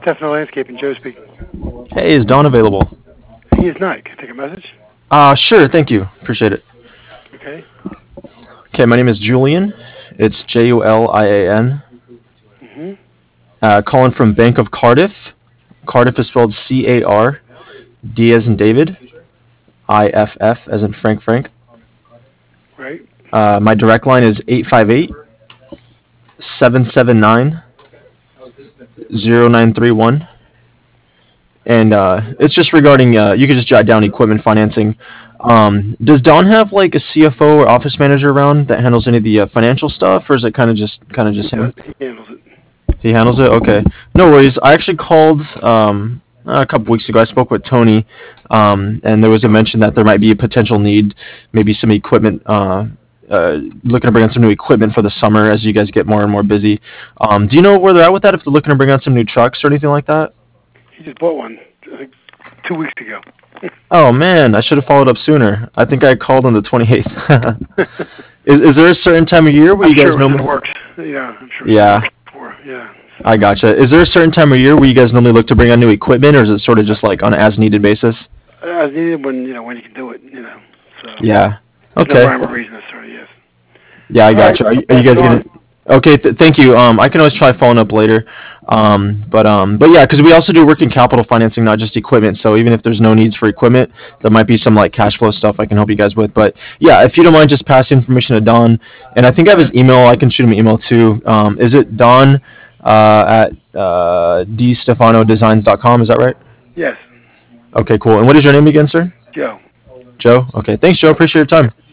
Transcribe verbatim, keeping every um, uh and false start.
Stefano Landscaping, Joe speaking. Hey, is Don available? He is not. Can I take a message? Uh, sure, thank you. Appreciate it. Okay. Okay, my name is Julian. It's J U L I A N. Mm-hmm. Uh, calling from Bank of Cardiff. Cardiff is spelled C A R D as in David, I F F as in Frank Frank. Right. Uh, my direct line is eight five eight, seven seven nine, zero nine three one. And uh, it's just regarding, uh, you could just jot down equipment financing. Um, does Don have like a C F O or office manager around that handles any of the uh, financial stuff, or is it kind of just kind of just He him? does- he handles it. He handles it. Okay, no worries. I actually called um, a couple weeks ago. I spoke with Tony, um, and there was a mention that there might be a potential need, maybe some equipment. Uh, uh, looking to bring on some new equipment for the summer as you guys get more and more busy. Um, do you know where they're at with that? If they're looking to bring on some new trucks or anything like that? He just bought one, I think, two weeks ago. Oh man, I should have followed up sooner. I think I called on the twenty-eighth. is is there a certain time of year where I'm you guys sure it was in normally? the works. Yeah, I'm sure. Yeah. It was before. Yeah. I gotcha. Is there a certain time of year where you guys normally look to bring on new equipment, or is it sort of just like on an as-needed basis? As needed when you know when you can do it. You know. So. Yeah. There's Okay. no rhyme or reason necessarily. Yes. Yeah, I All gotcha. right. Are you, are you guys Go on. gonna? Okay. Th- thank you. Um, I can always try following up later. Um, but um, but yeah, because we also do working capital financing, not just equipment. So even if there's no needs for equipment, there might be some like cash flow stuff I can help you guys with. But yeah, if you don't mind, just pass the information to Don, and I think I have his email. I can shoot him an email too. Um, is it Don uh, at uh, d stefano designs dot com? Is that right? Yes. Okay, cool. And what is your name again, sir? Joe. Joe? Okay. Thanks, Joe. Appreciate your time.